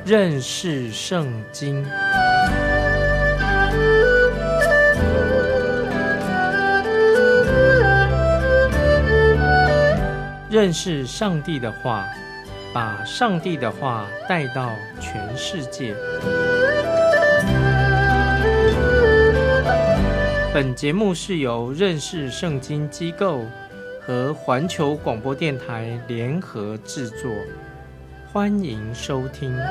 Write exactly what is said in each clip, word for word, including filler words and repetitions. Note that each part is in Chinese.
认识圣经。认识上帝的话，把上帝的话带到全世界。本节目是由认识圣经机构和环球广播电台联合制作，欢迎收听。亲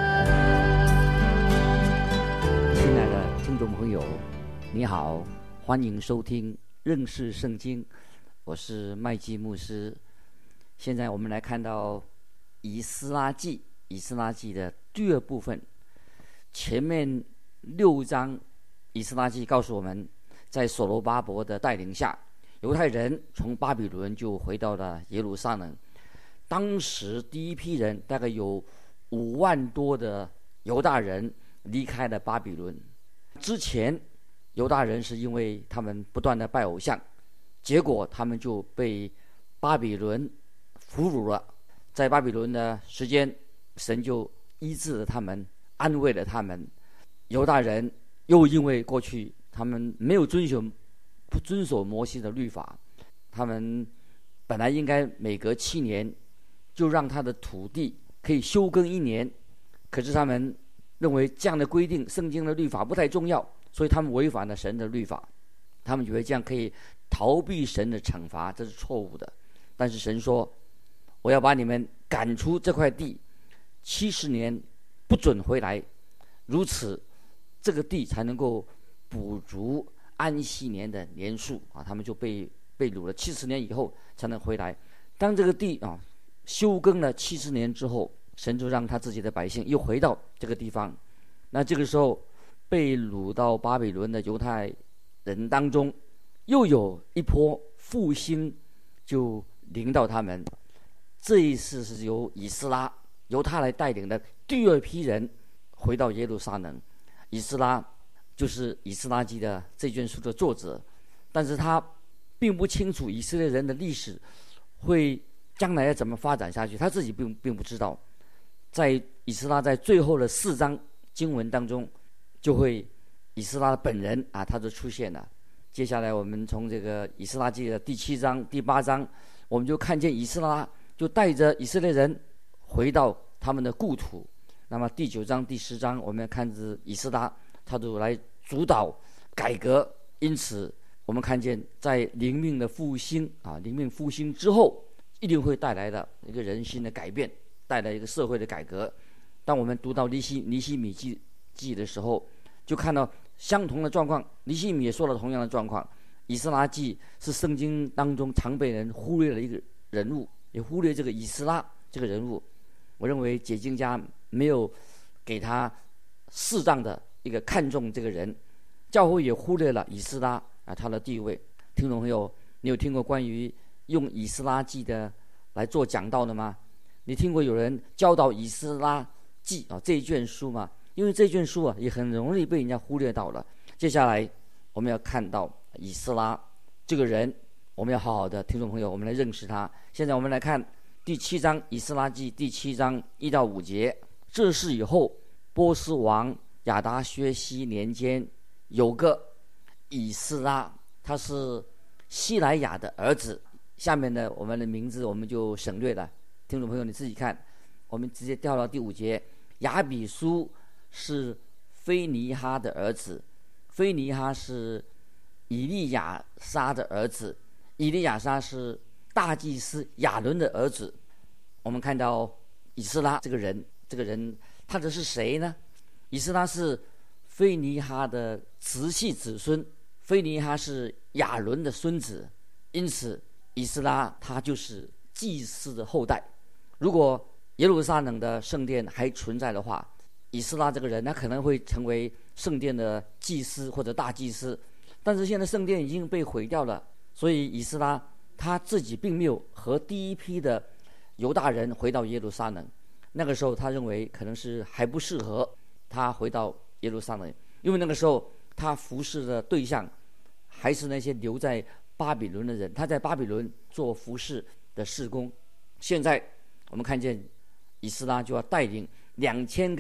爱的听众朋友，你好，欢迎收听认识圣经，我是麦基牧师。现在我们来看到以斯拉记，以斯拉记的第二部分。前面六章以斯拉记告诉我们，在所罗巴伯的带领下，犹太人从巴比伦就回到了耶路撒冷。当时第一批人大概有五万多的犹大人离开了巴比伦。之前犹大人是因为他们不断的拜偶像，结果他们就被巴比伦俘虏了。在巴比伦的时间，神就医治了他们，安慰了他们。犹大人又因为过去他们没有遵守不遵守摩西的律法，他们本来应该每隔七年就让他的土地可以休耕一年，可是他们认为这样的规定圣经的律法不太重要，所以他们违反了神的律法。他们以为这样可以逃避神的惩罚，这是错误的。但是神说，我要把你们赶出这块地，七十年不准回来，如此这个地才能够补足安息年的年数啊。他们就被被掳了七十年以后才能回来。当这个地啊休耕了七十年之后，神就让他自己的百姓又回到这个地方。那这个时候被掳到巴比伦的犹太人当中，又有一波复兴就临到他们。这一次是由以斯拉由他来带领的第二批人回到耶路撒冷。以斯拉就是以斯拉记的这卷书的作者，但是他并不清楚以色列人的历史会将来要怎么发展下去，他自己并并不知道。在以斯拉在最后的四章经文当中，就会以斯拉本人啊，他就出现了。接下来我们从这个以斯拉记的第七章、第八章，我们就看见以斯拉就带着以色列人回到他们的故土。那么第九章、第十章，我们看着以斯拉，他就来主导改革。因此，我们看见在灵命的复兴啊，灵命复兴之后，一定会带来的一个人心的改变，带来一个社会的改革。当我们读到尼西尼西米记记的时候，就看到相同的状况。尼西米也说了同样的状况。以斯拉记是圣经当中常被人忽略的一个人物，也忽略这个以斯拉这个人物。我认为解经家没有给他适当的一个看重这个人，教会也忽略了以斯拉啊他的地位。听众朋友，你有听过关于用以斯拉记的来做讲道的吗？你听过有人教导以斯拉记啊这一卷书吗？因为这卷书啊也很容易被人家忽略到了。接下来我们要看到以斯拉这个人，我们要好好的，听众朋友，我们来认识他。现在我们来看第七章以斯拉记第七章一到五节。这事以后，波斯王亚达薛西年间，有个以斯拉，他是西莱亚的儿子。下面的我们的名字我们就省略了，听众朋友你自己看。我们直接调到第五节。亚比书是菲尼哈的儿子，菲尼哈是以利亚撒的儿子，以利亚撒是大祭司亚伦的儿子。我们看到以斯拉这个人，这个人他的是谁呢？以斯拉是菲尼哈的直系子孙，菲尼哈是亚伦的孙子，因此以斯拉他就是祭司的后代。如果耶路撒冷的圣殿还存在的话，以斯拉这个人他可能会成为圣殿的祭司或者大祭司。但是现在圣殿已经被毁掉了，所以以斯拉他自己并没有和第一批的犹大人回到耶路撒冷。那个时候他认为可能是还不适合他回到耶路撒冷，因为那个时候他服侍的对象还是那些留在巴比伦的人，他在巴比伦做服侍的事工。现在我们看见以斯拉就要带领两千个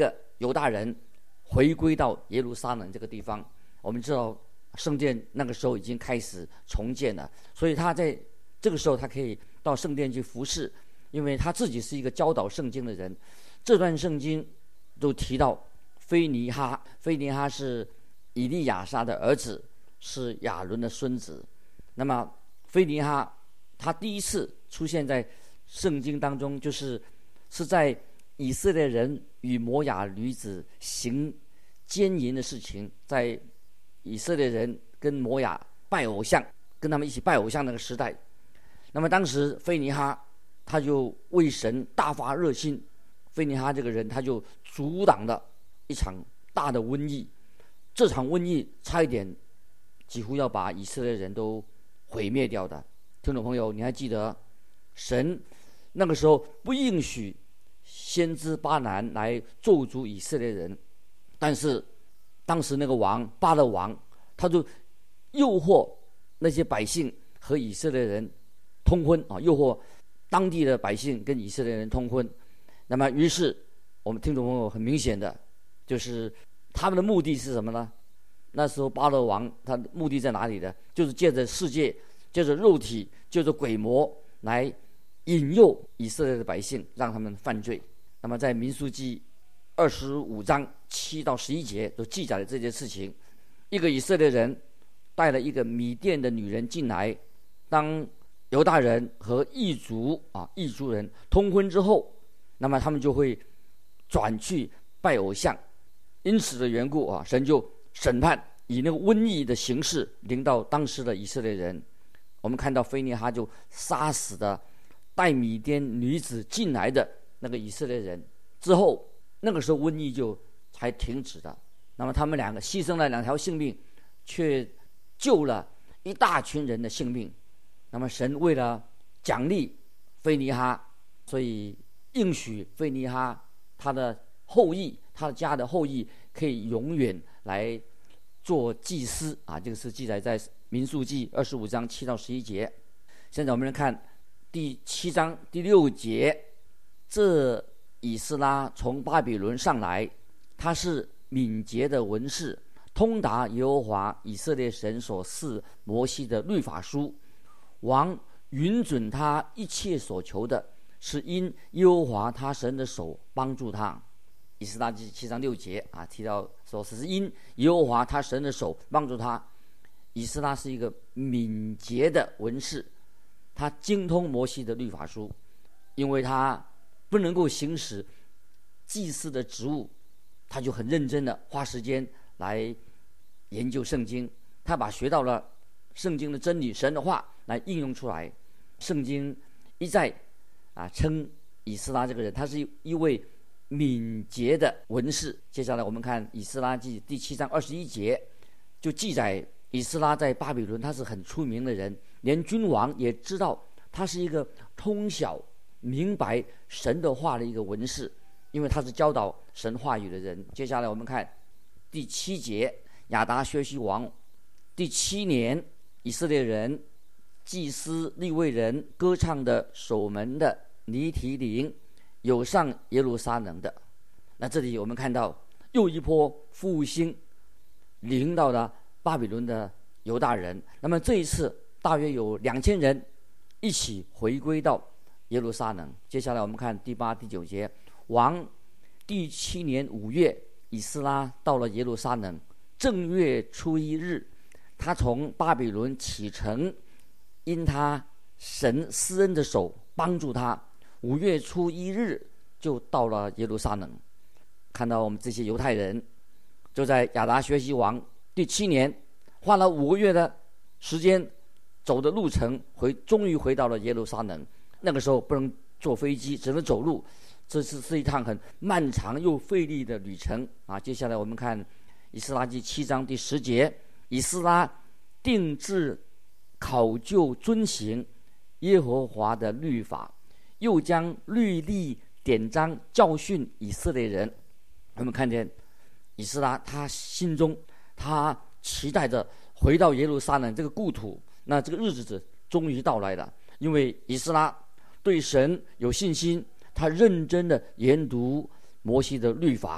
犹大人回归到耶路撒冷这个地方。我们知道圣殿那个时候已经开始重建了，所以他在这个时候他可以到圣殿去服侍，因为他自己是一个教导圣经的人。这段圣经都提到菲尼哈，菲尼哈是以利亚撒的儿子，是亚伦的孙子。那么菲尼哈他第一次出现在圣经当中，就是是在以色列人与摩亚女子行奸淫的事情，在以色列人跟摩亚拜偶像，跟他们一起拜偶像那个时代。那么当时菲尼哈他就为神大发热心，菲尼哈这个人他就阻挡了一场大的瘟疫，这场瘟疫差一点几乎要把以色列人都毁灭掉的。听众朋友，你还记得神那个时候不允许先知巴兰来咒诅以色列人，但是当时那个王巴勒王他就诱惑那些百姓和以色列人通婚啊，诱惑当地的百姓跟以色列人通婚。那么于是我们听众朋友很明显的就是他们的目的是什么呢？那时候巴勒王他的目的在哪里呢？就是借着世界，借着肉体，借着鬼魔来引诱以色列的百姓，让他们犯罪。那么在民数记二十五章七到十一节都记载了这件事情。一个以色列人带了一个米甸的女人进来，当犹大人和异族啊异族人通婚之后，那么他们就会转去拜偶像。因此的缘故啊，神就审判，以那个瘟疫的形式临到当时的以色列人。我们看到菲尼哈就杀死的带米甸女子进来的那个以色列人之后，那个时候瘟疫就才停止的。那么他们两个牺牲了两条性命，却救了一大群人的性命。那么神为了奖励菲尼哈，所以应许菲尼哈他的后裔，他的家的后裔可以永远来做祭司啊，这个是记载在民数记二十五章七到十一节。现在我们来看第七章第六节，这以斯拉从巴比伦上来，他是敏捷的文士，通达耶和华以色列神所赐摩西的律法书。王允准他一切所求的，是因耶和华他神的手帮助他。以斯拉记七章六节啊，提到说是因耶和华他神的手帮助他。以斯拉是一个敏捷的文士，他精通摩西的律法书，因为他不能够行使祭司的职务，他就很认真的花时间来研究圣经，他把学到了圣经的真理，神的话来应用出来。圣经一再啊称以斯拉这个人，他是一位敏捷的文士。接下来我们看以斯拉记第七章二十一节，就记载以斯拉在巴比伦他是很出名的人，连君王也知道他是一个通晓明白神的话的一个文士，因为他是教导神话语的人。接下来我们看第七节，亚达薛西王第七年，以色列人、祭司、利未人、歌唱的、守门的、尼提灵有上耶路撒冷的。那这里我们看到又一波复兴临到了巴比伦的犹大人。那么这一次大约有两千人一起回归到耶路撒冷。接下来我们看第八、第九节，王第七年五月，以斯拉到了耶路撒冷，正月初一日，他从巴比伦启程，因他神施恩的手帮助他，五月初一日就到了耶路撒冷。看到我们这些犹太人就在亚达薛西王第七年花了五个月的时间走的路程，回终于回到了耶路撒冷。那个时候不能坐飞机，只能走路，这是是一趟很漫长又费力的旅程啊。接下来我们看以斯拉记七章第十节，以斯拉定志考究遵行耶和华的律法，又将律例典章教训以色列人。我们看见以斯拉他心中他期待着回到耶路撒冷这个故土，那这个日子终于到来了。因为以斯拉对神有信心，他认真的研读摩西的律法，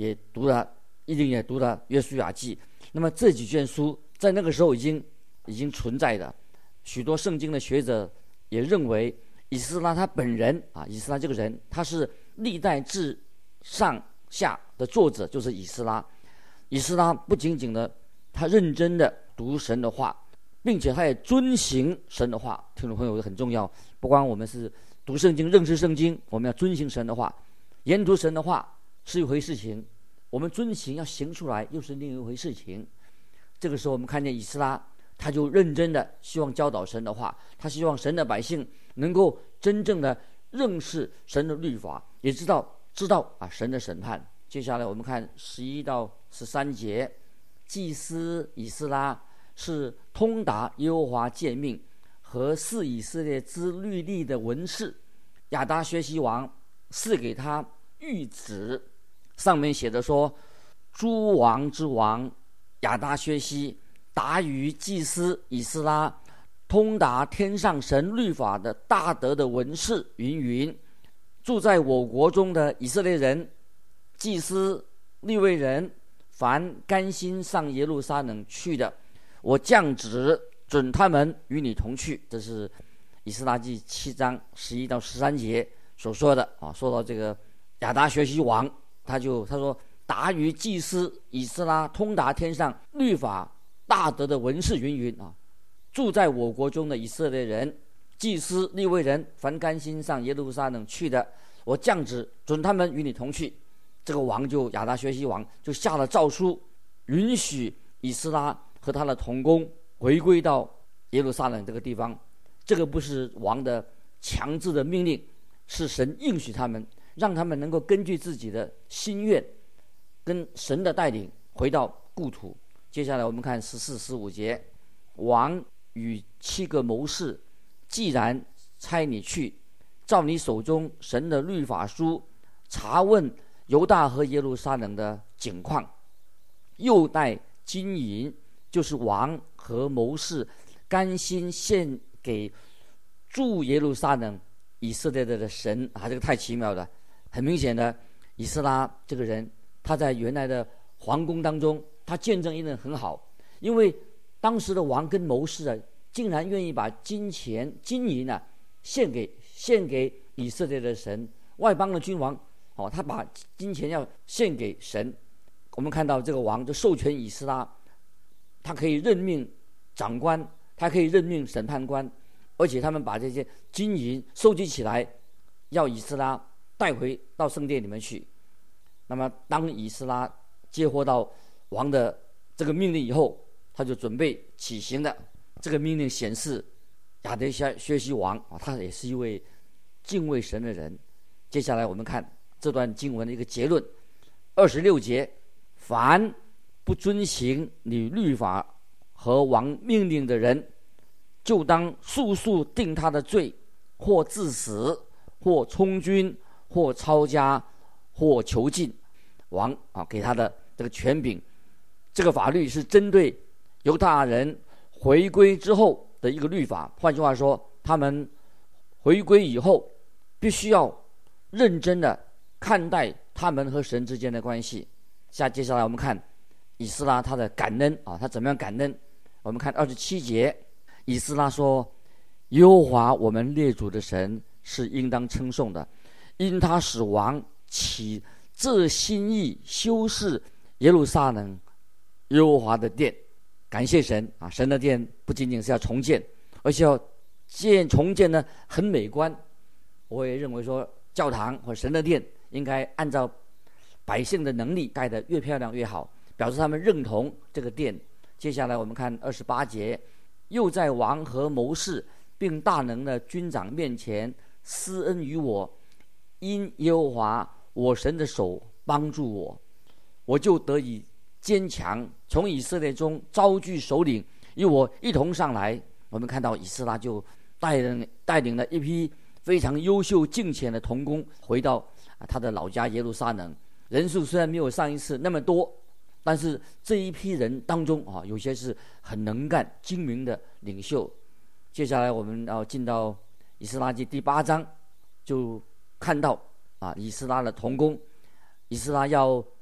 也读了，一定也读了约书亚记。那么这几卷书在那个时候已经已经存在的，许多圣经的学者也认为以斯拉他本人啊，以斯拉这个人他是历代志上下的作者，就是以斯拉。以斯拉不仅仅的他认真的读神的话，并且他也遵行神的话。听众朋友很重要，不光我们是读圣经认识圣经，我们要遵行神的话。研读神的话是一回事情，我们遵行要行出来又是另一回事情。这个时候我们看见以斯拉，他就认真的希望教导神的话，他希望神的百姓能够真正的认识神的律法，也知道知道啊神的审判。接下来我们看十一到十三节，祭司以斯拉是通达耶和华诫命和赐以色列之律例的文士，亚达薛西王赐给他谕旨，上面写着说：诸王之王亚达薛西达于祭司以斯拉，通达天上神律法的大德的文士云云。住在我国中的以色列人、祭司、利未人，凡甘心上耶路撒冷去的，我降旨准他们与你同去。这是以斯拉记七章十一到十三节所说的啊。说到这个亚达薛西王，他就他说：达于祭司以斯拉，通达天上律法大德的文士云云啊。住在我国中的以色列人、祭司、利未人，凡甘心上耶路撒冷去的，我降旨准他们与你同去。这个王就亚达薛西王就下了诏书，允许以斯拉和他的同工回归到耶路撒冷这个地方。这个不是王的强制的命令，是神应许他们，让他们能够根据自己的心愿跟神的带领回到故土。接下来我们看十四、十五节，王与七个谋士既然差你去，照你手中神的律法书查问犹大和耶路撒冷的景况，又带金银，就是王和谋士甘心献给住耶路撒冷以色列的神啊，这个太奇妙了。很明显的，以斯拉这个人，他在原来的皇宫当中，他见证一定很好，因为当时的王跟谋士啊，竟然愿意把金钱金银啊献给献给以色列的神。外邦的君王哦，他把金钱要献给神。我们看到这个王就授权以斯拉，他可以任命长官，他可以任命审判官，而且他们把这些金银收集起来，要以斯拉带回到圣殿里面去。那么当以斯拉接获到王的这个命令以后，他就准备起行的。这个命令显示亚达薛西王啊，他也是一位敬畏神的人。接下来我们看这段经文的一个结论，二十六节：凡不遵行你律法和王命令的人，就当速速定他的罪，或致死，或充军，或抄家，或囚禁。王啊给他的这个权柄，这个法律是针对犹大人回归之后的一个律法。换句话说，他们回归以后必须要认真的看待他们和神之间的关系。下接下来我们看以斯拉他的感恩啊，他怎么样感恩？我们看二十七节，以斯拉说：耶和华我们列祖的神是应当称颂的，因他使王起这心意修饰耶路撒冷耶和华的殿。感谢神啊！神的殿不仅仅是要重建，而且要建重建呢很美观。我也认为说，教堂或神的殿应该按照百姓的能力盖得越漂亮越好，表示他们认同这个殿。接下来我们看二十八节，又在王和谋士并大能的军长面前施恩于我，因耶和华我神的手帮助我，我就得以坚强，从以色列中招聚首领，与我一同上来。我们看到以斯拉就带领带领了一批非常优秀敬虔的同工回到他的老家耶路撒冷。人数虽然没有上一次那么多，但是这一批人当中啊，有些是很能干精明的领袖。接下来我们要进到以斯拉记第八章，就看到啊以斯拉的同工，以斯拉要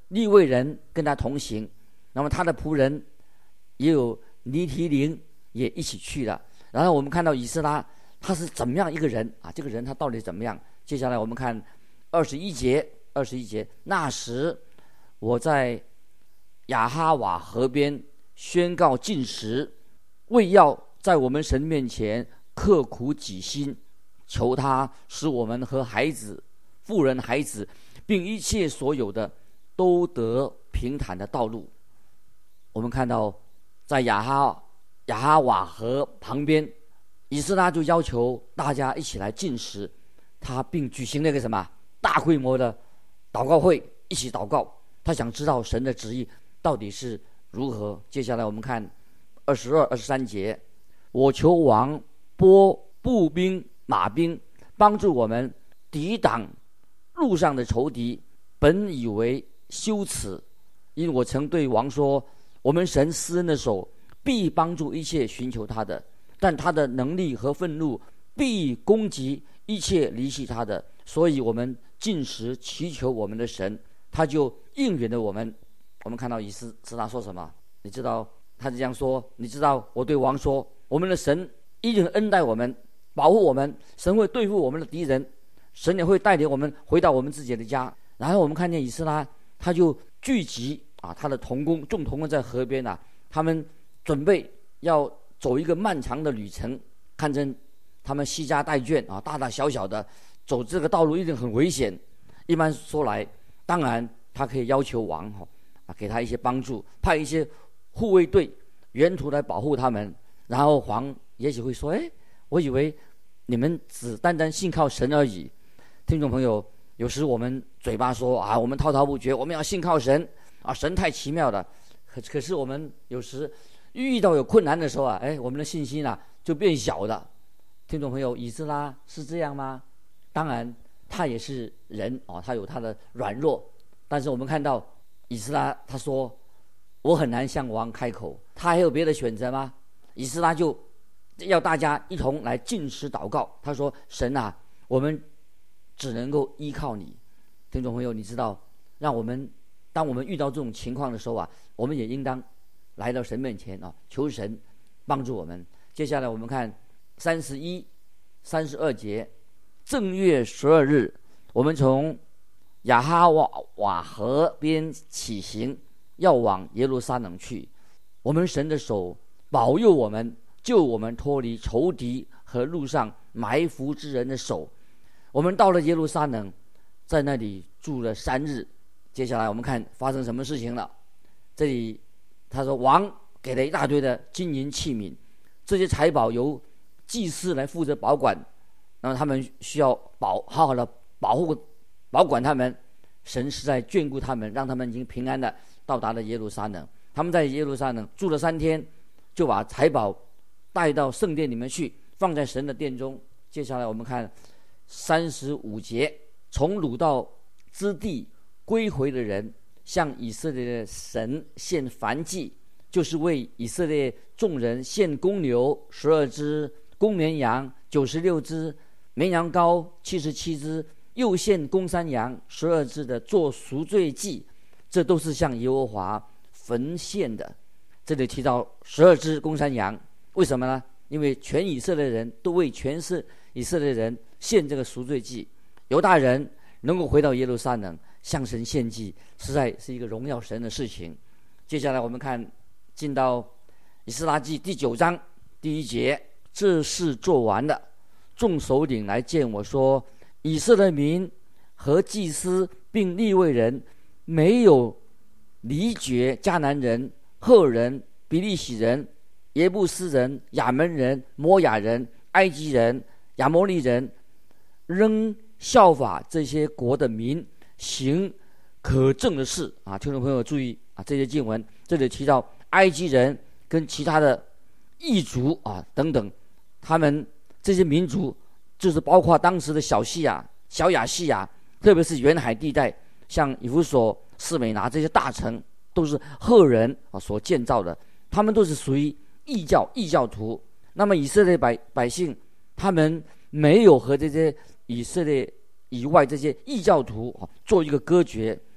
利未人跟他同行，那么他的仆人也有尼提林也一起去了。然后我们看到以斯拉他是怎么样一个人啊？这个人他到底怎么样？接下来我们看二十一节，二十一节，那时我在亚哈瓦河边宣告禁食，为要在我们神面前刻苦己心，求他使我们和孩子、妇人、孩子，并一切所有的都得平坦的道路。我们看到在亚哈亚哈瓦河旁边，以斯拉就要求大家一起来禁食，他并举行了一个什么大规模的祷告会，一起祷告，他想知道神的旨意到底是如何。接下来我们看二十二、二十三节，我求王拨步兵、马兵，帮助我们抵挡路上的仇敌。本以为羞耻，因我曾对王说，我们神施恩的手必帮助一切寻求他的，但他的能力和愤怒必攻击一切离弃他的。所以我们禁食祈求我们的神，他就应允了我们。我们看到以斯拉说什么？你知道他这样说，你知道我对王说，我们的神一定恩待我们，保护我们，神会对付我们的敌人，神也会带领我们回到我们自己的家。然后我们看见以斯拉他就聚集啊，他的同工众同工在河边啊，他们准备要走一个漫长的旅程，看见他们携家带眷啊，大大小小的走这个道路一定很危险。一般说来，当然他可以要求王哈啊给他一些帮助，派一些护卫队沿途来保护他们。然后王也许会说：“哎，我以为你们只单单信靠神而已。”听众朋友，有时我们嘴巴说啊，我们滔滔不绝，我们要信靠神啊，神太奇妙了。可可是我们有时遇到有困难的时候啊，哎，我们的信心啊就变小了。听众朋友，以斯拉是这样吗？当然，他也是人哦，他有他的软弱。但是我们看到以斯拉他说：“我很难向王开口。”他还有别的选择吗？以斯拉就要大家一同来禁食祷告。他说：“神啊，我们只能够依靠你。”听众朋友，你知道，让我们当我们遇到这种情况的时候啊，我们也应当来到神面前啊，求神帮助我们。接下来我们看三十一、三十二节，正月十二日，我们从亚哈瓦瓦河边起行，要往耶路撒冷去。我们神的手保佑我们，救我们脱离仇敌和路上埋伏之人的手。我们到了耶路撒冷，在那里住了三日。接下来我们看发生什么事情了。这里他说，王给了一大堆的金银器皿，这些财宝由祭司来负责保管，那么他们需要保好好的保护保管他们。神是在眷顾他们，让他们已经平安的到达了耶路撒冷。他们在耶路撒冷住了三天，就把财宝带到圣殿里面去，放在神的殿中。接下来我们看三十五节，从掳到之地归回的人，向以色列的神献燔祭，就是为以色列众人献公牛十二只，公绵羊九十六只，绵羊羔七十七只，又献公山羊十二只的做赎罪祭，这都是向耶和华焚献的。这里提到十二只公山羊，为什么呢？因为全以色列人都为全是以色列人献这个赎罪祭。犹大人能够回到耶路撒冷向神献祭，实在是一个荣耀神的事情。接下来我们看进到以斯拉记第九章第一节，这事做完了，众首领来见我说，以色列民和祭司并利未人没有离绝迦南人、赫人、比利洗人、耶布斯人、亚门人、摩亚人、埃及人、亚摩利人，仍效法这些国的民，行可憎的事啊！听众朋友注意啊，这些经文这里提到埃及人跟其他的异族啊等等，他们这些民族就是包括当时的小西亚、小亚细亚，特别是沿海地带，像以弗所、士美拿这些大城，都是赫人啊所建造的，他们都是属于异教异教徒。那么以色列百百姓，他们没有和这些以色列以外这些异教徒啊做一个割绝。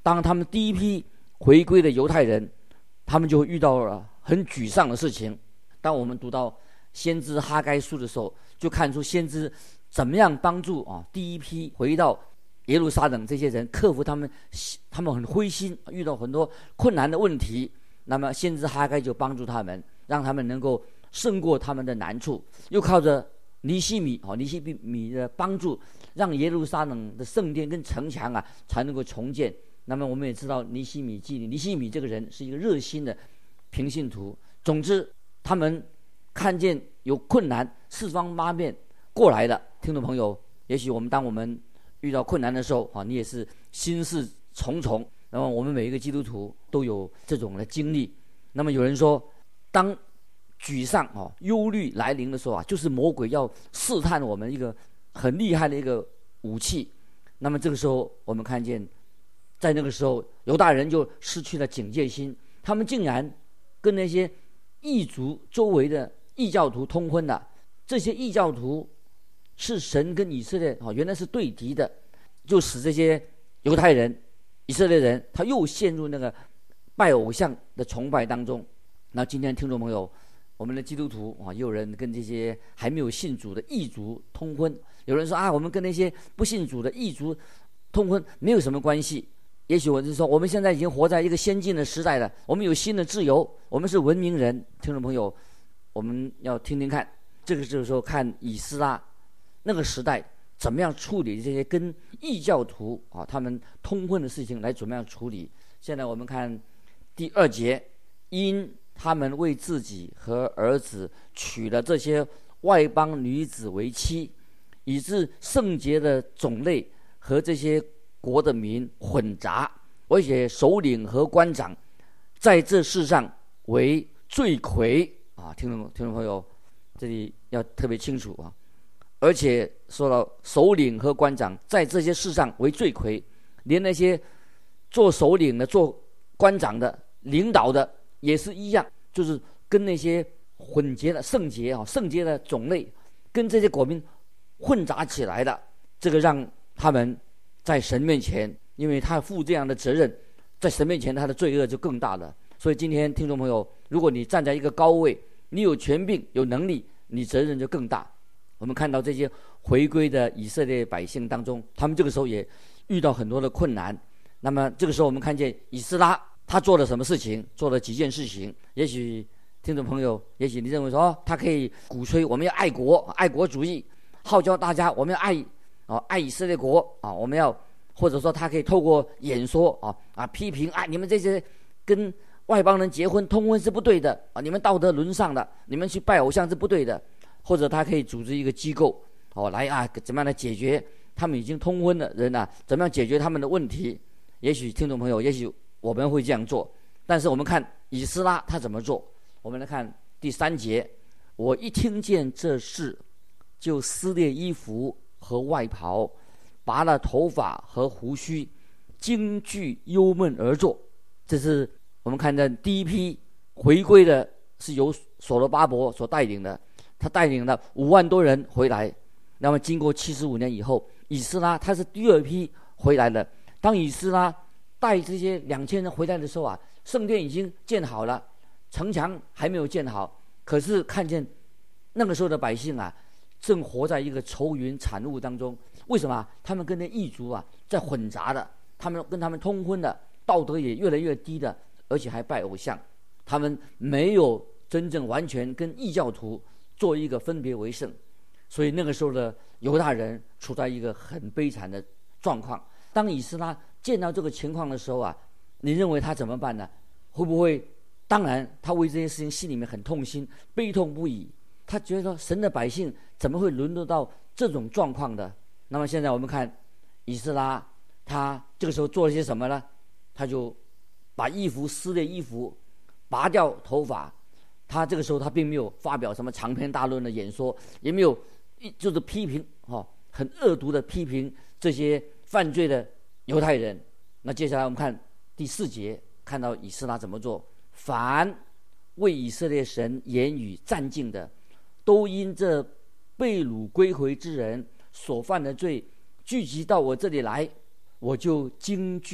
当他们第一批回归的犹太人，他们就遇到了很沮丧的事情。当我们读到先知哈该书的时候，就看出先知怎么样帮助啊第一批回到耶路撒冷这些人克服他们他们很灰心，遇到很多困难的问题。那么先知哈该就帮助他们，让他们能够胜过他们的难处，又靠着尼希米啊尼希米的帮助，让耶路撒冷的圣殿跟城墙啊才能够重建。那么我们也知道尼希米记里，尼希米这个人是一个热心的平信徒。总之，他们看见有困难，四方八面过来的听众朋友，也许我们当我们遇到困难的时候啊，你也是心事重重。那么我们每一个基督徒都有这种的经历。那么有人说，当沮丧啊、忧虑来临的时候啊，就是魔鬼要试探我们一个很厉害的一个武器。那么这个时候，我们看见，在那个时候，犹大人就失去了警戒心，他们竟然跟那些异族周围的异教徒通婚了。这些异教徒是神跟以色列啊，原来是对敌的，就使这些犹太人、以色列人，他又陷入那个拜偶像的崇拜当中。那今天听众朋友，我们的基督徒啊，也有人跟这些还没有信主的异族通婚。有人说啊，我们跟那些不信主的异族通婚没有什么关系。也许我是说，我们现在已经活在一个先进的时代了，我们有新的自由，我们是文明人。听众朋友，我们要听听看，这个就是说看以斯拉那个时代怎么样处理这些跟异教徒啊他们通婚的事情，来怎么样处理。现在我们看第二节，因他们为自己和儿子娶了这些外邦女子为妻，以致圣洁的种类和这些国的民混杂，而且首领和官长在这世上为罪魁啊！听众听众朋友，这里要特别清楚啊！而且说到首领和官长在这些事上为罪魁，连那些做首领的、做官长的、领导的也是一样，就是跟那些混结的圣洁啊、圣洁的种类跟这些国民混杂起来的，这个让他们在神面前，因为他负这样的责任，在神面前他的罪恶就更大了。所以今天听众朋友，如果你站在一个高位，你有权柄、有能力，你责任就更大。我们看到这些回归的以色列百姓当中，他们这个时候也遇到很多的困难。那么这个时候我们看见以斯拉他做了什么事情，做了几件事情。也许听众朋友，也许你认为说、哦、他可以鼓吹我们要爱国、爱国主义，号召大家我们要爱啊爱以色列国啊，我们要，或者说他可以透过演说啊啊批评啊你们这些跟外邦人结婚通婚是不对的啊，你们道德沦丧的，你们去拜偶像是不对的。或者他可以组织一个机构哦来啊怎么样来解决他们已经通婚的人啊，怎么样解决他们的问题。也许听众朋友，也许我们会这样做，但是我们看以斯拉他怎么做。我们来看第三节，我一听见这事，就撕裂衣服和外袍，拔了头发和胡须，惊惧忧闷而坐。这是我们看到第一批回归的，是由所罗巴伯所带领的，他带领了五万多人回来。那么经过七十五年以后，以斯拉他是第二批回来的。当以斯拉带这些两千人回来的时候啊，圣殿已经建好了，城墙还没有建好。可是看见那个时候的百姓啊，正活在一个愁云惨雾当中。为什么？他们跟那异族啊在混杂的，他们跟他们通婚的，道德也越来越低的，而且还拜偶像。他们没有真正完全跟异教徒做一个分别为圣，所以那个时候的犹大人处在一个很悲惨的状况。当以斯拉见到这个情况的时候啊，你认为他怎么办呢？会不会？当然他为这些事情心里面很痛心，悲痛不已。他觉得说神的百姓怎么会沦落到这种状况的？那么现在我们看以斯拉，他这个时候做了些什么呢？他就把衣服撕裂衣服，拔掉头发。他这个时候他并没有发表什么长篇大论的演说，也没有就是批评哈、哦，很恶毒的批评这些犯罪的犹太人。那接下来我们看第四节，看到以斯拉怎么做。凡为以色列神言语战兢的，都因这被掳归回之人所犯的罪聚集到我这里来，我就惊惧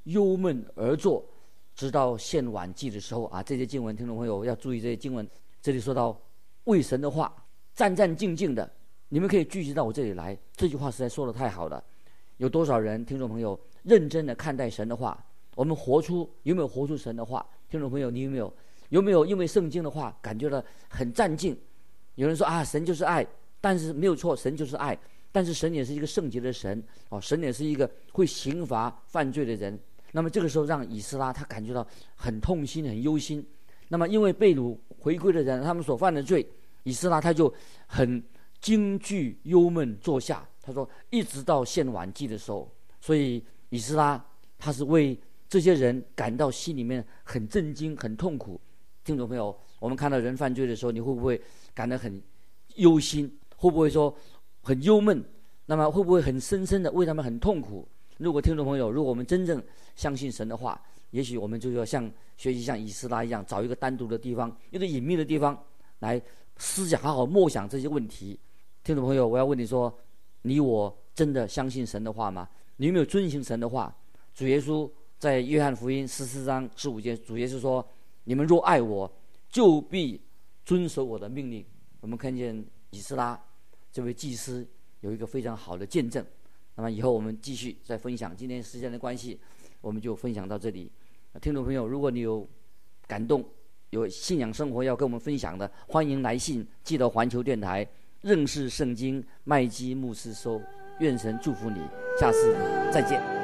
忧闷而坐，直到献晚祭的时候啊。这些经文，听众朋友要注意这些经文。这里说到为神的话战战兢兢的，你们可以聚集到我这里来。这句话实在说得太好了。有多少人，听众朋友认真的看待神的话？我们活出有没有活出神的话？听众朋友，你有没有有没有因为圣经的话感觉到很战兢？有人说啊，神就是爱，但是没有错，神就是爱，但是神也是一个圣洁的神哦，神也是一个会刑罚犯罪的人。那么这个时候让以斯拉他感觉到很痛心很忧心。那么因为被掳回归的人他们所犯的罪，以斯拉他就很惊惧忧闷坐下。他说一直到献晚祭的时候，所以以斯拉他是为这些人感到心里面很震惊很痛苦。听众朋友，我们看到人犯罪的时候，你会不会感到很忧心？会不会说很忧闷？那么会不会很深深的为他们很痛苦？如果听众朋友，如果我们真正相信神的话，也许我们就要像学习像以斯拉一样，找一个单独的地方，一个隐秘的地方来思想，好好默想这些问题。听众朋友，我要问你说，你我真的相信神的话吗？你有没有遵行神的话？主耶稣在约翰福音十四章十五节，主耶稣说，你们若爱我，就必遵守我的命令。我们看见以斯拉这位祭司有一个非常好的见证。那么以后我们继续再分享。今天时间的关系，我们就分享到这里。听众朋友，如果你有感动，有信仰生活要跟我们分享的，欢迎来信寄到环球电台认识圣经麦基牧师收。愿神祝福你，下次再见。